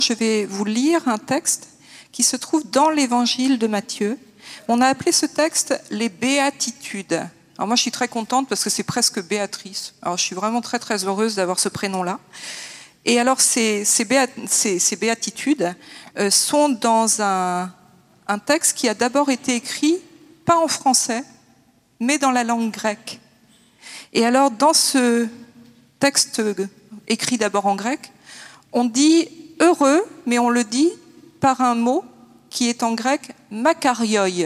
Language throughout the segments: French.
je vais vous lire un texte qui se trouve dans l'évangile de Matthieu. On a appelé ce texte « Les Béatitudes ». Alors moi, je suis très contente parce que c'est presque Béatrice. Alors je suis vraiment très très heureuse d'avoir ce prénom-là. Et alors ces béatitudes sont dans un texte qui a d'abord été écrit, pas en français, mais dans la langue grecque. Et alors dans ce texte écrit d'abord en grec, on dit « heureux », mais on le dit par un mot qui est en grec « makarioi ».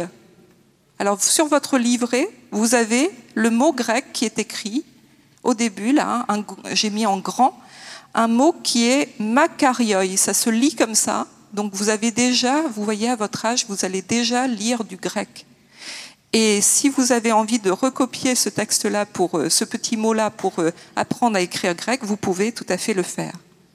Alors sur votre livret, vous avez le mot grec qui est écrit au début, là, j'ai mis en grand, un mot qui est « makarioi ». Ça se lit comme ça, donc vous avez déjà, vous voyez à votre âge, vous allez déjà lire du grec. Et si vous avez envie de recopier ce texte-là, ce petit mot-là, pour apprendre à écrire grec, vous pouvez tout à fait le faire.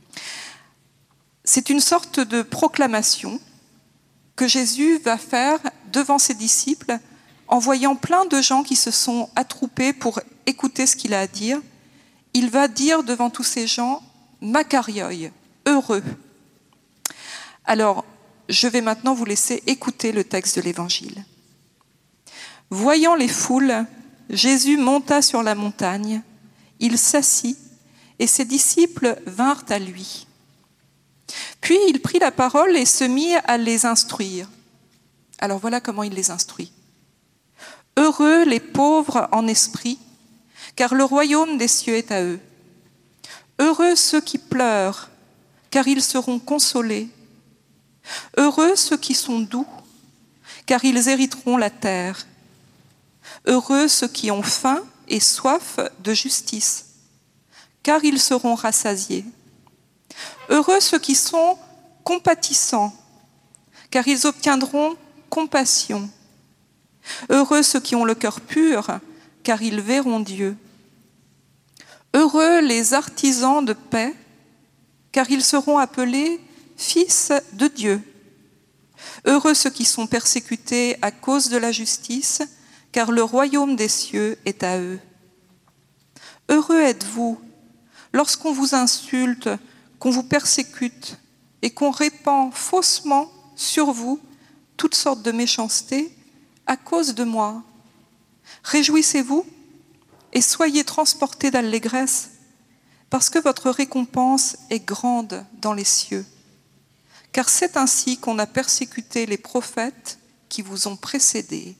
C'est une sorte de proclamation que Jésus va faire devant ses disciples en voyant plein de gens qui se sont attroupés pour écouter ce qu'il a à dire. Il va dire devant tous ces gens « makarioi », heureux. Alors, je vais maintenant vous laisser écouter le texte de l'Évangile. Voyant les foules, Jésus monta sur la montagne, il s'assit et ses disciples vinrent à lui. Puis il prit la parole et se mit à les instruire. Alors voilà comment il les instruit. Heureux les pauvres en esprit, car le royaume des cieux est à eux. Heureux ceux qui pleurent, car ils seront consolés. Heureux ceux qui sont doux, car ils hériteront la terre. Heureux ceux qui ont faim et soif de justice, car ils seront rassasiés. Heureux ceux qui sont compatissants, car ils obtiendront compassion. Heureux ceux qui ont le cœur pur, car ils verront Dieu. Heureux les artisans de paix, car ils seront appelés fils de Dieu. Heureux ceux qui sont persécutés à cause de la justice, car le royaume des cieux est à eux. Heureux êtes-vous lorsqu'on vous insulte, qu'on vous persécute et qu'on répand faussement sur vous toutes sortes de méchancetés à cause de moi. Réjouissez-vous et soyez transportés d'allégresse, parce que votre récompense est grande dans les cieux. Car c'est ainsi qu'on a persécuté les prophètes qui vous ont précédés.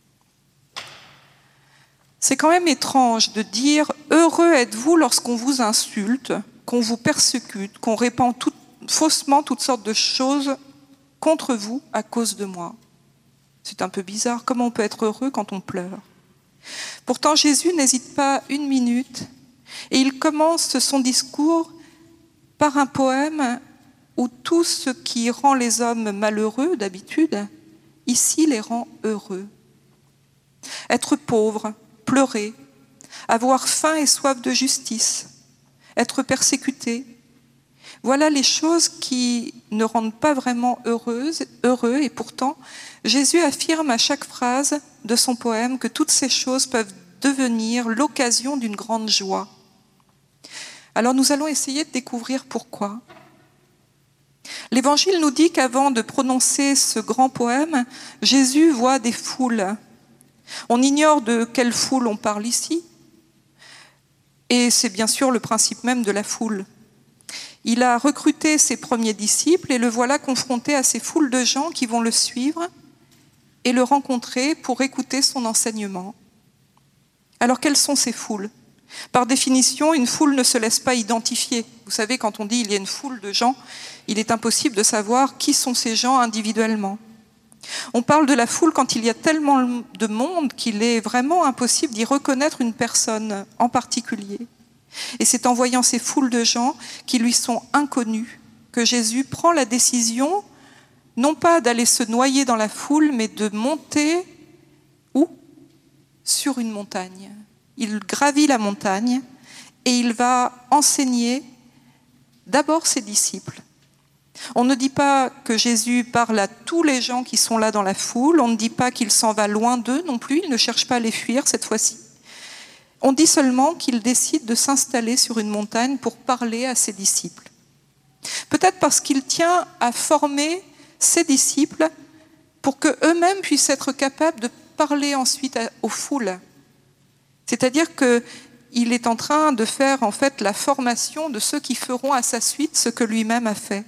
C'est quand même étrange de dire « Heureux êtes-vous lorsqu'on vous insulte, qu'on vous persécute, qu'on répand faussement toutes sortes de choses contre vous à cause de moi. » C'est un peu bizarre. Comment on peut être heureux quand on pleure? Pourtant, Jésus n'hésite pas une minute et il commence son discours par un poème où tout ce qui rend les hommes malheureux d'habitude, ici les rend heureux. Être pauvre, pleurer, avoir faim et soif de justice, être persécuté. Voilà les choses qui ne rendent pas vraiment heureux, et pourtant, Jésus affirme à chaque phrase de son poème que toutes ces choses peuvent devenir l'occasion d'une grande joie. Alors nous allons essayer de découvrir pourquoi. L'Évangile nous dit qu'avant de prononcer ce grand poème, Jésus voit des foules. On ignore de quelle foule on parle ici, et c'est bien sûr le principe même de la foule. Il a recruté ses premiers disciples et le voilà confronté à ces foules de gens qui vont le suivre et le rencontrer pour écouter son enseignement. Alors quelles sont ces foules? Par définition, une foule ne se laisse pas identifier. Vous savez, quand on dit il y a une foule de gens, il est impossible de savoir qui sont ces gens individuellement. On parle de la foule quand il y a tellement de monde qu'il est vraiment impossible d'y reconnaître une personne en particulier. Et c'est en voyant ces foules de gens qui lui sont inconnus que Jésus prend la décision, non pas d'aller se noyer dans la foule, mais de monter où? Sur une montagne. Il gravit la montagne et il va enseigner d'abord ses disciples. On ne dit pas que Jésus parle à tous les gens qui sont là dans la foule, on ne dit pas qu'il s'en va loin d'eux non plus, il ne cherche pas à les fuir cette fois-ci. On dit seulement qu'il décide de s'installer sur une montagne pour parler à ses disciples. Peut-être parce qu'il tient à former ses disciples pour qu'eux-mêmes puissent être capables de parler ensuite aux foules. C'est-à-dire qu'il est en train de faire en fait la formation de ceux qui feront à sa suite ce que lui-même a fait.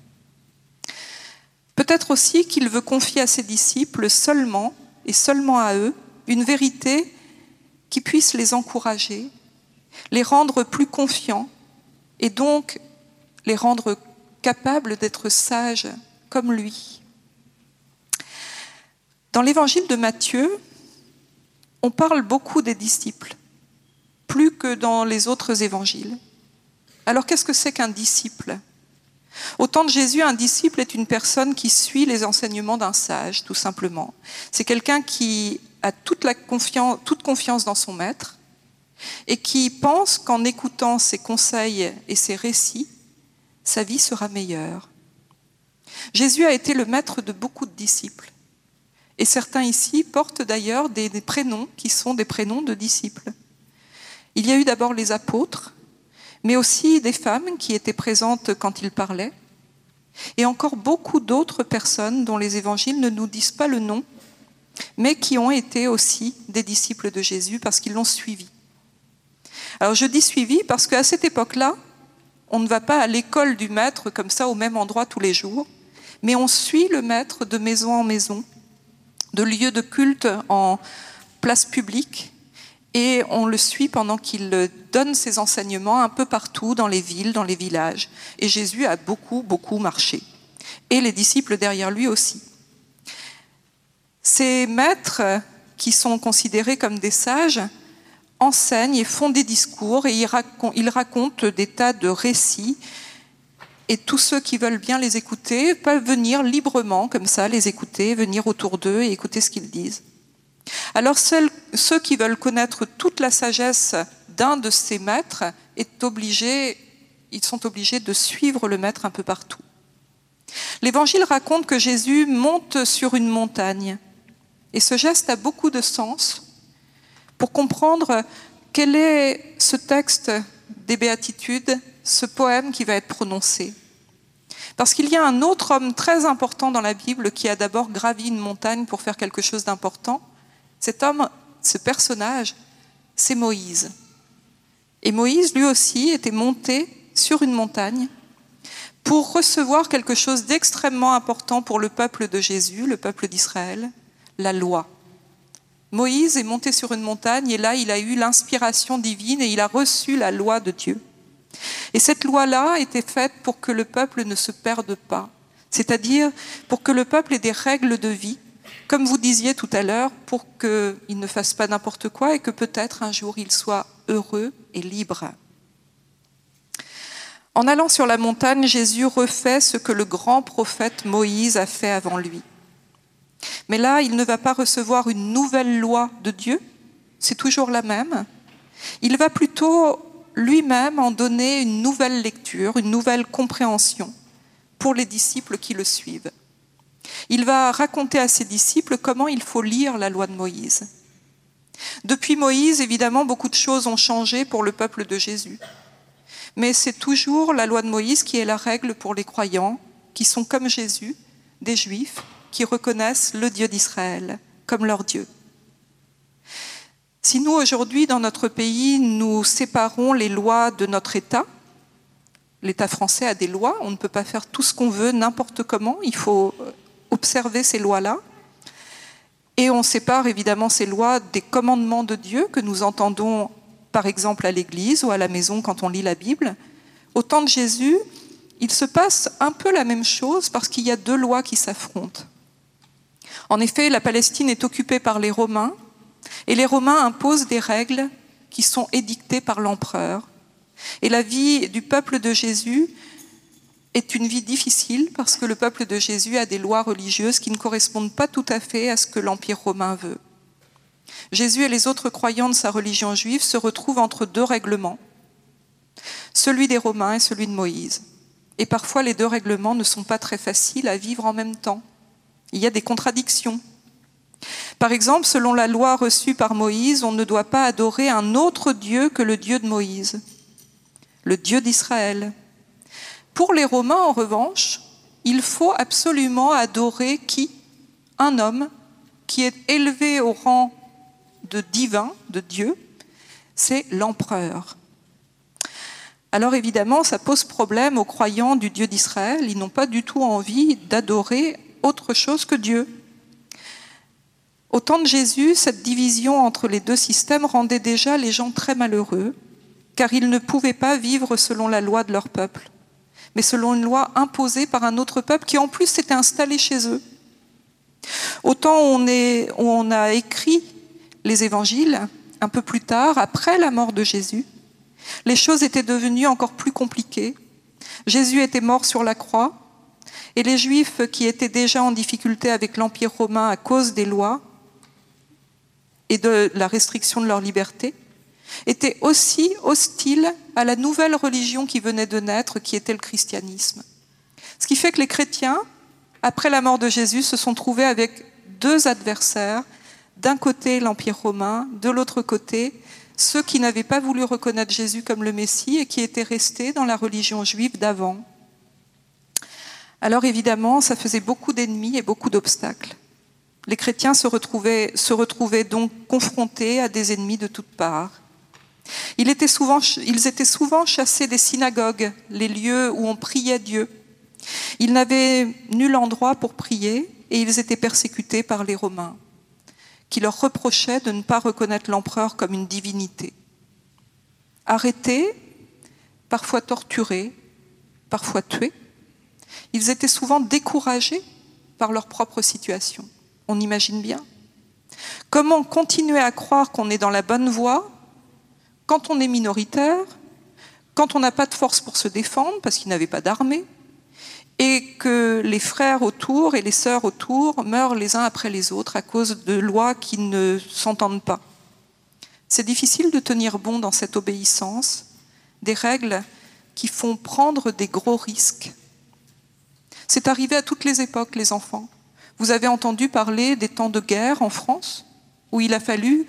Peut-être aussi qu'il veut confier à ses disciples seulement, et seulement à eux, une vérité qui puisse les encourager, les rendre plus confiants et donc les rendre capables d'être sages comme lui. Dans l'évangile de Matthieu, on parle beaucoup des disciples, plus que dans les autres évangiles. Alors qu'est-ce que c'est qu'un disciple ? Au temps de Jésus, un disciple est une personne qui suit les enseignements d'un sage, tout simplement. C'est quelqu'un qui a toute confiance dans son maître et qui pense qu'en écoutant ses conseils et ses récits, sa vie sera meilleure. Jésus a été le maître de beaucoup de disciples. Et certains ici portent d'ailleurs des prénoms qui sont des prénoms de disciples. Il y a eu d'abord les apôtres, mais aussi des femmes qui étaient présentes quand il parlait, et encore beaucoup d'autres personnes dont les évangiles ne nous disent pas le nom, mais qui ont été aussi des disciples de Jésus parce qu'ils l'ont suivi. Alors je dis suivi parce qu'à cette époque-là, on ne va pas à l'école du maître comme ça au même endroit tous les jours, mais on suit le maître de maison en maison, de lieu de culte en place publique, et on le suit pendant qu'il donne ses enseignements un peu partout, dans les villes, dans les villages. Et Jésus a beaucoup, beaucoup marché. Et les disciples derrière lui aussi. Ces maîtres, qui sont considérés comme des sages, enseignent et font des discours, et ils racontent des tas de récits. Et tous ceux qui veulent bien les écouter peuvent venir librement, comme ça, les écouter, venir autour d'eux et écouter ce qu'ils disent. Alors ceux qui veulent connaître toute la sagesse d'un de ces maîtres ils sont obligés de suivre le maître un peu partout. L'Évangile raconte que Jésus monte sur une montagne. Et ce geste a beaucoup de sens pour comprendre quel est ce texte des Béatitudes, ce poème qui va être prononcé. Parce qu'il y a un autre homme très important dans la Bible qui a d'abord gravi une montagne pour faire quelque chose d'important. Cet homme, ce personnage, c'est Moïse. Et Moïse, lui aussi, était monté sur une montagne pour recevoir quelque chose d'extrêmement important pour le peuple de Jésus, le peuple d'Israël, la loi. Moïse est monté sur une montagne et là, il a eu l'inspiration divine et il a reçu la loi de Dieu. Et cette loi-là était faite pour que le peuple ne se perde pas, c'est-à-dire pour que le peuple ait des règles de vie, comme vous disiez tout à l'heure, pour qu'il ne fasse pas n'importe quoi et que peut-être un jour il soit heureux et libre. En allant sur la montagne, Jésus refait ce que le grand prophète Moïse a fait avant lui. Mais là, il ne va pas recevoir une nouvelle loi de Dieu, c'est toujours la même. Il va plutôt lui-même en donner une nouvelle lecture, une nouvelle compréhension pour les disciples qui le suivent. Il va raconter à ses disciples comment il faut lire la loi de Moïse. Depuis Moïse, évidemment, beaucoup de choses ont changé pour le peuple de Jésus. Mais c'est toujours la loi de Moïse qui est la règle pour les croyants, qui sont comme Jésus, des Juifs, qui reconnaissent le Dieu d'Israël comme leur Dieu. Si nous, aujourd'hui, dans notre pays, nous séparons les lois de notre État, l'État français a des lois, on ne peut pas faire tout ce qu'on veut, n'importe comment, il faut observer ces lois-là. Et on sépare évidemment ces lois des commandements de Dieu que nous entendons par exemple à l'église ou à la maison quand on lit la Bible. Au temps de Jésus, il se passe un peu la même chose parce qu'il y a deux lois qui s'affrontent. En effet, la Palestine est occupée par les Romains et les Romains imposent des règles qui sont édictées par l'empereur. Et la vie du peuple de Jésus est une vie difficile parce que le peuple de Jésus a des lois religieuses qui ne correspondent pas tout à fait à ce que l'Empire romain veut. Jésus et les autres croyants de sa religion juive se retrouvent entre deux règlements, celui des Romains et celui de Moïse. Et parfois, les deux règlements ne sont pas très faciles à vivre en même temps. Il y a des contradictions. Par exemple, selon la loi reçue par Moïse, on ne doit pas adorer un autre Dieu que le Dieu de Moïse, le Dieu d'Israël. Pour les Romains, en revanche, il faut absolument adorer qui? Un homme qui est élevé au rang de divin, de Dieu, c'est l'empereur. Alors évidemment, ça pose problème aux croyants du Dieu d'Israël. Ils n'ont pas du tout envie d'adorer autre chose que Dieu. Au temps de Jésus, cette division entre les deux systèmes rendait déjà les gens très malheureux, car ils ne pouvaient pas vivre selon la loi de leur peuple, mais selon une loi imposée par un autre peuple qui en plus s'était installé chez eux. Au temps où on a écrit les évangiles, un peu plus tard, après la mort de Jésus, les choses étaient devenues encore plus compliquées. Jésus était mort sur la croix, et les Juifs qui étaient déjà en difficulté avec l'Empire romain à cause des lois et de la restriction de leur liberté, étaient aussi hostiles à la nouvelle religion qui venait de naître, qui était le christianisme. Ce qui fait que les chrétiens, après la mort de Jésus, se sont trouvés avec deux adversaires. D'un côté, l'Empire romain, de l'autre côté, ceux qui n'avaient pas voulu reconnaître Jésus comme le Messie et qui étaient restés dans la religion juive d'avant. Alors évidemment, ça faisait beaucoup d'ennemis et beaucoup d'obstacles. Les chrétiens se retrouvaient donc confrontés à des ennemis de toutes parts. Ils étaient souvent chassés des synagogues, les lieux où on priait Dieu. Ils n'avaient nul endroit pour prier et ils étaient persécutés par les Romains, qui leur reprochaient de ne pas reconnaître l'empereur comme une divinité. Arrêtés, parfois torturés, parfois tués, ils étaient souvent découragés par leur propre situation. On imagine bien. Comment continuer à croire qu'on est dans la bonne voie quand on est minoritaire, quand on n'a pas de force pour se défendre parce qu'ils n'avaient pas d'armée, et que les frères autour et les sœurs autour meurent les uns après les autres à cause de lois qui ne s'entendent pas. C'est difficile de tenir bon dans cette obéissance, des règles qui font prendre des gros risques. C'est arrivé à toutes les époques, les enfants. Vous avez entendu parler des temps de guerre en France, où il a fallu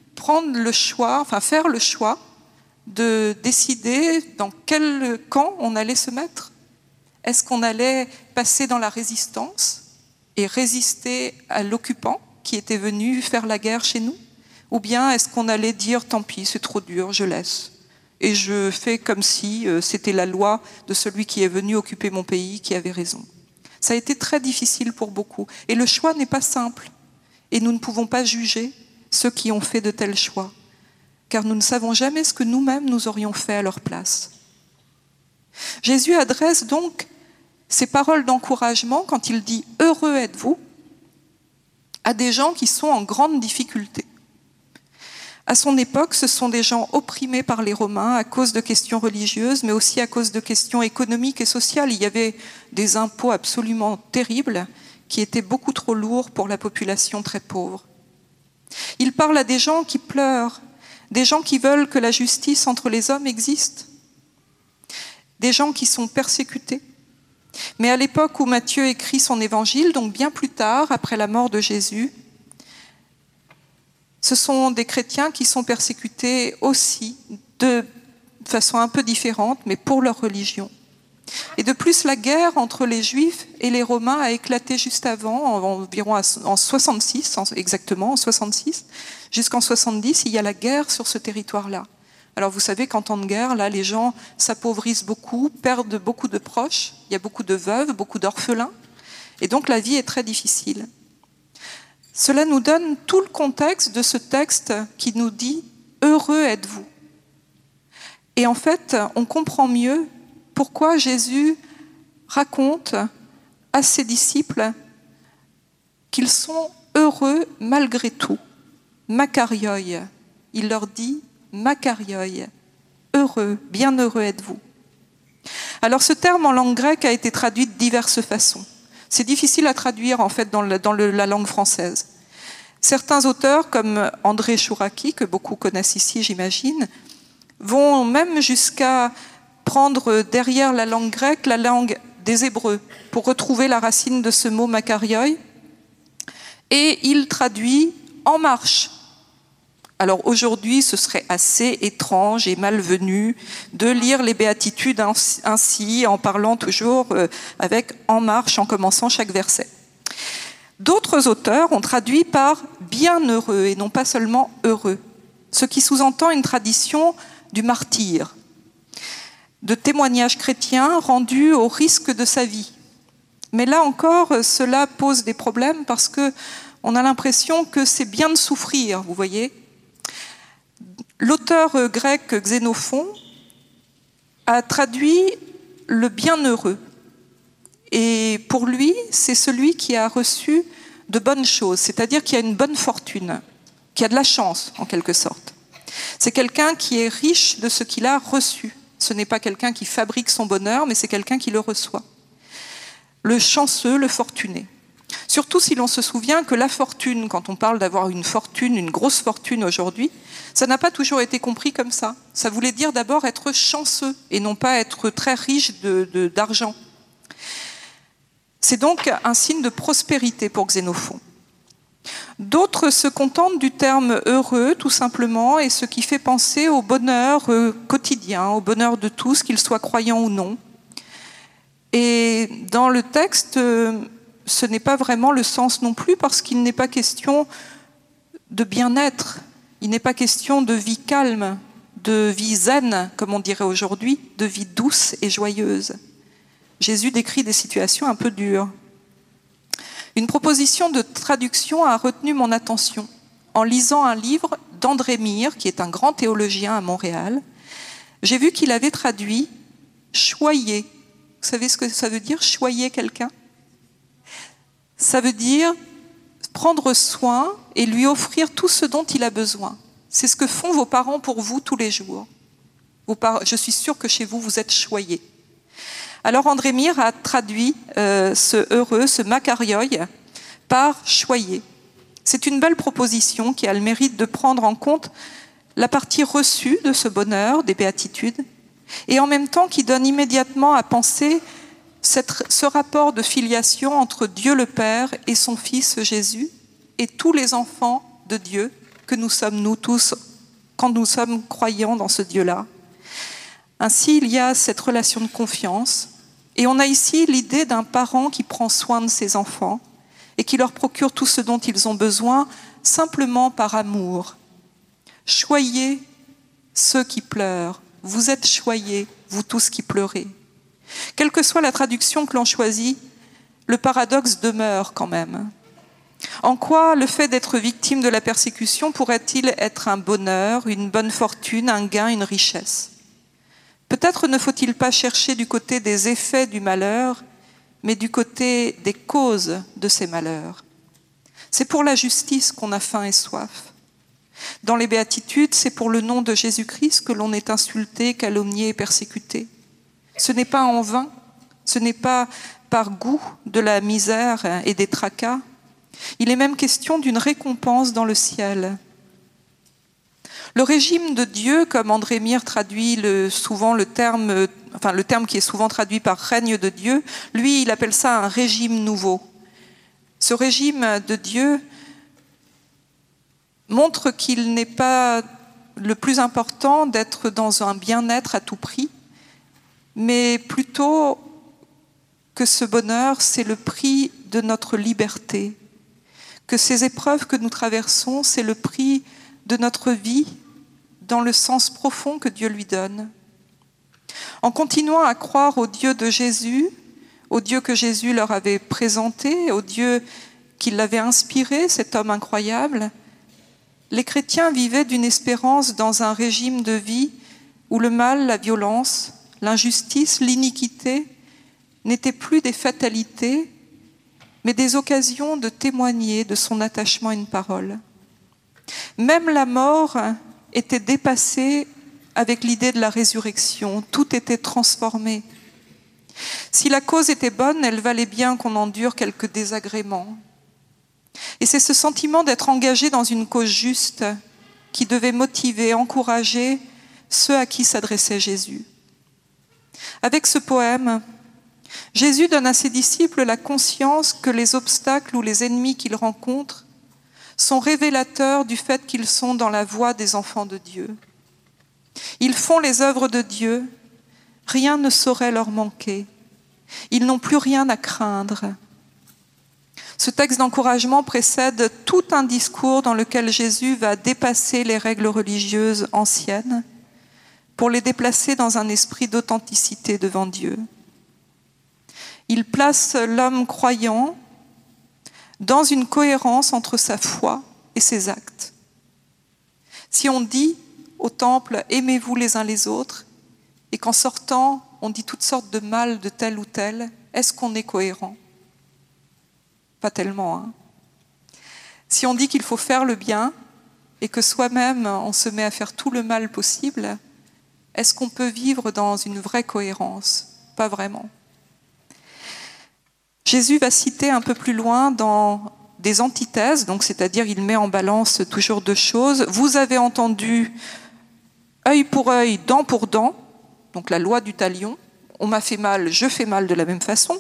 faire le choix de décider dans quel camp on allait se mettre. Est-ce qu'on allait passer dans la résistance et résister à l'occupant qui était venu faire la guerre chez nous? Ou bien est-ce qu'on allait dire « tant pis, c'est trop dur, je laisse » et je fais comme si c'était la loi de celui qui est venu occuper mon pays qui avait raison. Ça a été très difficile pour beaucoup. Et le choix n'est pas simple. Et nous ne pouvons pas juger ceux qui ont fait de tels choix, car nous ne savons jamais ce que nous-mêmes nous aurions fait à leur place. Jésus adresse donc ces paroles d'encouragement quand il dit « Heureux êtes-vous » à des gens qui sont en grande difficulté. À son époque, ce sont des gens opprimés par les Romains à cause de questions religieuses, mais aussi à cause de questions économiques et sociales. Il y avait des impôts absolument terribles qui étaient beaucoup trop lourds pour la population très pauvre. Il parle à des gens qui pleurent, des gens qui veulent que la justice entre les hommes existe, des gens qui sont persécutés. Mais à l'époque où Matthieu écrit son évangile, donc bien plus tard, après la mort de Jésus, ce sont des chrétiens qui sont persécutés aussi de façon un peu différente, mais pour leur religion. Et de plus, la guerre entre les Juifs et les Romains a éclaté juste avant, environ en 66, exactement en 66, jusqu'en 70, il y a la guerre sur ce territoire-là. Alors vous savez qu'en temps de guerre, là, les gens s'appauvrissent beaucoup, perdent beaucoup de proches, il y a beaucoup de veuves, beaucoup d'orphelins, et donc la vie est très difficile. Cela nous donne tout le contexte de ce texte qui nous dit « Heureux êtes-vous ». Et en fait, on comprend mieux pourquoi Jésus raconte à ses disciples qu'ils sont heureux malgré tout. Makarioi. Il leur dit « Makarioi ». Heureux, bien heureux êtes-vous. Alors ce terme en langue grecque a été traduit de diverses façons. C'est difficile à traduire en fait dans la langue française. Certains auteurs, comme André Chouraki, que beaucoup connaissent ici, j'imagine, vont même jusqu'à prendre derrière la langue grecque la langue des Hébreux pour retrouver la racine de ce mot makarioi. Et il traduit « en marche ». Alors aujourd'hui, ce serait assez étrange et malvenu de lire les béatitudes ainsi, en parlant toujours avec « en marche » en commençant chaque verset. D'autres auteurs ont traduit par « bienheureux » et non pas seulement « heureux », ce qui sous-entend une tradition du martyr, de témoignages chrétiens rendus au risque de sa vie. Mais là encore, cela pose des problèmes parce qu'on a l'impression que c'est bien de souffrir, vous voyez. L'auteur grec Xénophon a traduit le bienheureux. Et pour lui, c'est celui qui a reçu de bonnes choses, c'est-à-dire qui a une bonne fortune, qui a de la chance en quelque sorte. C'est quelqu'un qui est riche de ce qu'il a reçu. Ce n'est pas quelqu'un qui fabrique son bonheur, mais c'est quelqu'un qui le reçoit. Le chanceux, le fortuné. Surtout si l'on se souvient que la fortune, quand on parle d'avoir une fortune, une grosse fortune aujourd'hui, ça n'a pas toujours été compris comme ça. Ça voulait dire d'abord être chanceux et non pas être très riche d'argent. C'est donc un signe de prospérité pour Xénophon. D'autres se contentent du terme « heureux » tout simplement, et ce qui fait penser au bonheur quotidien, au bonheur de tous, qu'ils soient croyants ou non. Et dans le texte, ce n'est pas vraiment le sens non plus, parce qu'il n'est pas question de bien-être, il n'est pas question de vie calme, de vie zen, comme on dirait aujourd'hui, de vie douce et joyeuse. Jésus décrit des situations un peu dures. Une proposition de traduction a retenu mon attention en lisant un livre d'André Mire, qui est un grand théologien à Montréal. J'ai vu qu'il avait traduit « choyer ». Vous savez ce que ça veut dire, choyer quelqu'un? Ça veut dire prendre soin et lui offrir tout ce dont il a besoin. C'est ce que font vos parents pour vous tous les jours. Je suis sûre que chez vous, vous êtes choyés. Alors André Mire a traduit ce heureux, ce makarioi, par choyer. C'est une belle proposition qui a le mérite de prendre en compte la partie reçue de ce bonheur, des béatitudes, et en même temps qui donne immédiatement à penser ce rapport de filiation entre Dieu le Père et son Fils Jésus et tous les enfants de Dieu que nous sommes nous tous quand nous sommes croyants dans ce Dieu-là. Ainsi, il y a cette relation de confiance et on a ici l'idée d'un parent qui prend soin de ses enfants et qui leur procure tout ce dont ils ont besoin simplement par amour. Choyez ceux qui pleurent. Vous êtes choyés, vous tous qui pleurez. Quelle que soit la traduction que l'on choisit, le paradoxe demeure quand même. En quoi le fait d'être victime de la persécution pourrait-il être un bonheur, une bonne fortune, un gain, une richesse? Peut-être ne faut-il pas chercher du côté des effets du malheur, mais du côté des causes de ces malheurs. C'est pour la justice qu'on a faim et soif. Dans les béatitudes, c'est pour le nom de Jésus-Christ que l'on est insulté, calomnié et persécuté. Ce n'est pas en vain, ce n'est pas par goût de la misère et des tracas. Il est même question d'une récompense dans le ciel. Le régime de Dieu, comme André Mire traduit souvent le terme qui est souvent traduit par règne de Dieu, lui, il appelle ça un régime nouveau. Ce régime de Dieu montre qu'il n'est pas le plus important d'être dans un bien-être à tout prix, mais plutôt que ce bonheur, c'est le prix de notre liberté, que ces épreuves que nous traversons, c'est le prix de notre vie dans le sens profond que Dieu lui donne. En continuant à croire au Dieu de Jésus, au Dieu que Jésus leur avait présenté, au Dieu qui l'avait inspiré, cet homme incroyable, les chrétiens vivaient d'une espérance dans un régime de vie où le mal, la violence, l'injustice, l'iniquité n'étaient plus des fatalités, mais des occasions de témoigner de son attachement à une parole. Même la mort était dépassée avec l'idée de la résurrection, tout était transformé. Si la cause était bonne, elle valait bien qu'on endure quelques désagréments. Et c'est ce sentiment d'être engagé dans une cause juste qui devait motiver, encourager ceux à qui s'adressait Jésus. Avec ce poème, Jésus donne à ses disciples la conscience que les obstacles ou les ennemis qu'ils rencontrent sont révélateurs du fait qu'ils sont dans la voie des enfants de Dieu. Ils font les œuvres de Dieu, rien ne saurait leur manquer. Ils n'ont plus rien à craindre. Ce texte d'encouragement précède tout un discours dans lequel Jésus va dépasser les règles religieuses anciennes pour les déplacer dans un esprit d'authenticité devant Dieu. Il place l'homme croyant dans une cohérence entre sa foi et ses actes. Si on dit au temple « aimez-vous les uns les autres » et qu'en sortant, on dit toutes sortes de mal de tel ou tel, est-ce qu'on est cohérent ? Pas tellement, hein. Si on dit qu'il faut faire le bien et que soi-même, on se met à faire tout le mal possible, est-ce qu'on peut vivre dans une vraie cohérence ? Pas vraiment. Jésus va citer un peu plus loin dans des antithèses, donc c'est-à-dire il met en balance toujours deux choses. Vous avez entendu œil pour œil, dent pour dent, donc la loi du talion. On m'a fait mal, je fais mal de la même façon.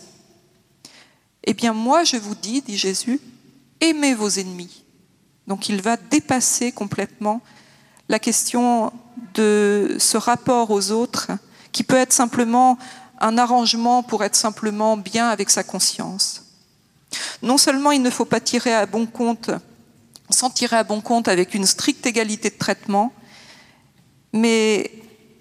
Eh bien moi je vous dis, dit Jésus, aimez vos ennemis. Donc il va dépasser complètement la question de ce rapport aux autres qui peut être simplement un arrangement pour être simplement bien avec sa conscience. Non seulement il ne faut pas s'en tirer à bon compte avec une stricte égalité de traitement, mais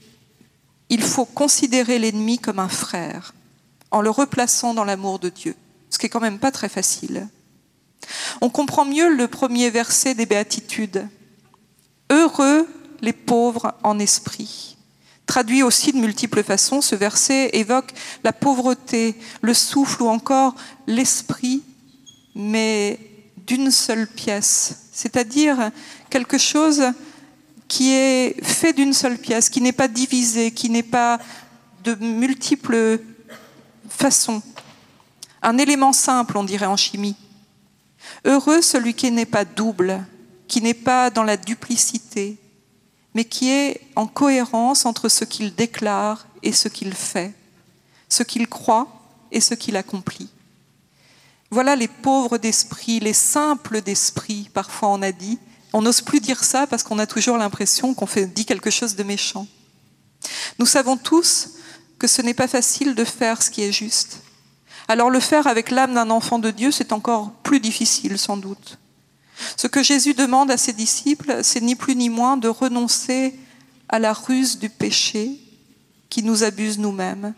il faut considérer l'ennemi comme un frère, en le replaçant dans l'amour de Dieu, ce qui est quand même pas très facile. On comprend mieux le premier verset des Béatitudes. Heureux les pauvres en esprit. Traduit aussi de multiples façons, ce verset évoque la pauvreté, le souffle ou encore l'esprit, mais d'une seule pièce. C'est-à-dire quelque chose qui est fait d'une seule pièce, qui n'est pas divisé, qui n'est pas de multiples façons. Un élément simple, on dirait en chimie. Heureux celui qui n'est pas double, qui n'est pas dans la duplicité, mais qui est en cohérence entre ce qu'il déclare et ce qu'il fait, ce qu'il croit et ce qu'il accomplit. Voilà les pauvres d'esprit, les simples d'esprit, parfois on a dit. On n'ose plus dire ça parce qu'on a toujours l'impression qu'on dit quelque chose de méchant. Nous savons tous que ce n'est pas facile de faire ce qui est juste. Alors le faire avec l'âme d'un enfant de Dieu, c'est encore plus difficile sans doute. Ce que Jésus demande à ses disciples, c'est ni plus ni moins de renoncer à la ruse du péché qui nous abuse nous-mêmes.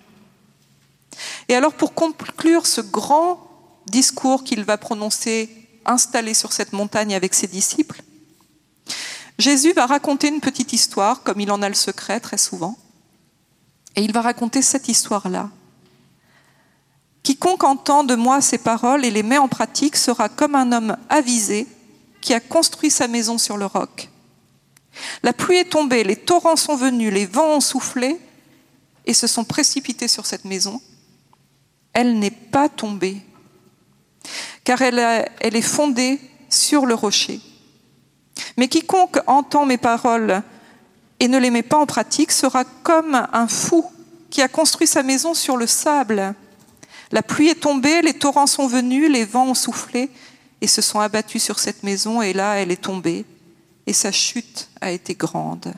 Et alors pour conclure ce grand discours qu'il va prononcer, installé sur cette montagne avec ses disciples, Jésus va raconter une petite histoire, comme il en a le secret très souvent, et il va raconter cette histoire-là. Quiconque entend de moi ces paroles et les met en pratique sera comme un homme avisé qui a construit sa maison sur le roc. La pluie est tombée, les torrents sont venus, les vents ont soufflé et se sont précipités sur cette maison. Elle n'est pas tombée, car elle est fondée sur le rocher. Mais quiconque entend mes paroles et ne les met pas en pratique sera comme un fou qui a construit sa maison sur le sable. La pluie est tombée, les torrents sont venus, les vents ont soufflé et se sont abattus sur cette maison, et là, elle est tombée, et sa chute a été grande.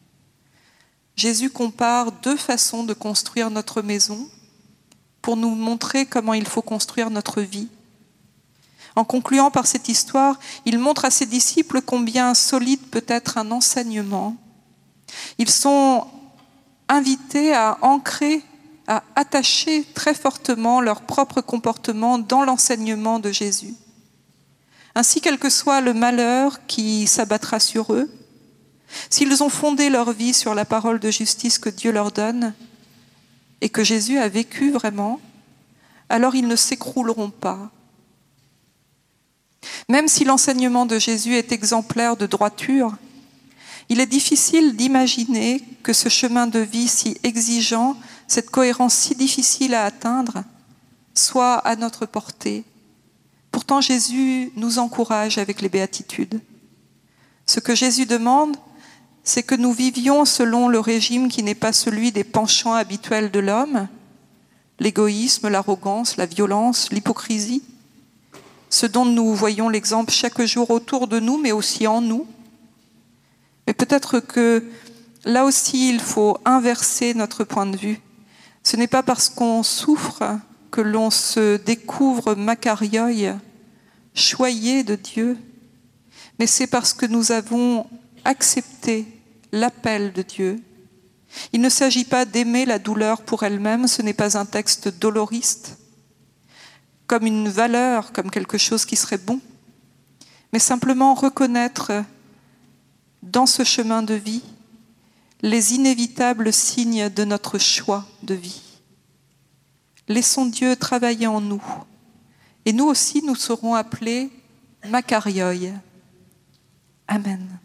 Jésus compare deux façons de construire notre maison pour nous montrer comment il faut construire notre vie. En concluant par cette histoire, il montre à ses disciples combien solide peut être un enseignement. Ils sont invités à ancrer, à attacher très fortement leur propre comportement dans l'enseignement de Jésus. Ainsi, quel que soit le malheur qui s'abattra sur eux, s'ils ont fondé leur vie sur la parole de justice que Dieu leur donne et que Jésus a vécu vraiment, alors ils ne s'écrouleront pas. Même si l'enseignement de Jésus est exemplaire de droiture, il est difficile d'imaginer que ce chemin de vie si exigeant, cette cohérence si difficile à atteindre, soit à notre portée. Pourtant, Jésus nous encourage avec les béatitudes. Ce que Jésus demande, c'est que nous vivions selon le régime qui n'est pas celui des penchants habituels de l'homme, l'égoïsme, l'arrogance, la violence, l'hypocrisie, ce dont nous voyons l'exemple chaque jour autour de nous, mais aussi en nous. Mais peut-être que là aussi, il faut inverser notre point de vue. Ce n'est pas parce qu'on souffre que l'on se découvre makarioi, choyé de Dieu, mais c'est parce que nous avons accepté l'appel de Dieu. Il ne s'agit pas d'aimer la douleur pour elle-même, ce n'est pas un texte doloriste, comme une valeur, comme quelque chose qui serait bon, mais simplement reconnaître dans ce chemin de vie les inévitables signes de notre choix de vie. Laissons Dieu travailler en nous, et nous aussi nous serons appelés makarioi. Amen.